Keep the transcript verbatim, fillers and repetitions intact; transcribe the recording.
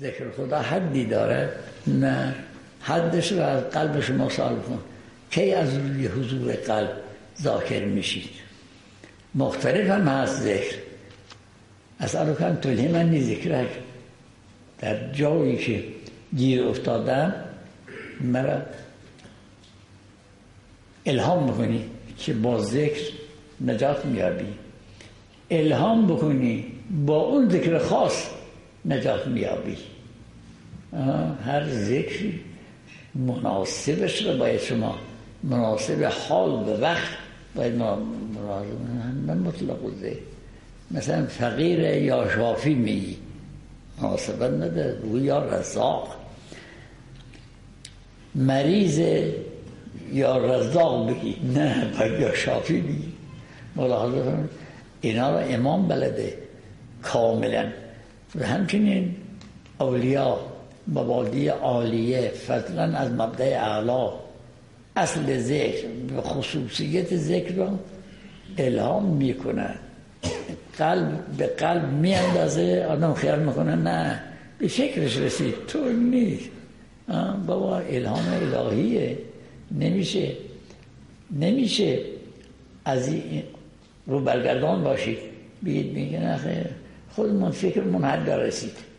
ذکر خدا حدی داره؟ نه، حدش رو از قلب شما سوال کن. کی از روی حضور قلب ذاکر میشید؟ مختلف هم هست ذکر. اصلا کن تلهمنی ذکرک، در جایی که گیر افتادم مرا الهام بکنی که با ذکر نجات میابی، الهام بکنی با اون ذکر خاص نجات میابی. هر ذکری مناسبش رو باید شما، مناسب حال به وقت باید ما نه مطلق ذکر. مثلا فقیر یا شافی میگی مناسبت نداره، او یا رزاق. مریض یا رزاق بگی، نه باید یا شافی بگی. ملاحظه کنید اینا رو امام بلده کاملا. و همچنین اولیاء مبادی عالیه فضلا از مبدأ اعلا، اصل ذکر و خصوصیت ذکر رو الهام میکنه، قلب به قلب میاندازه، آدم خیال میکنه نه به فکرش رسید، تو نیست. بابا الهام الهیه، نمیشه نمیشه از این رو برگردان باشید بگید میگه نه خیر خودمون فکرمون حد رسید.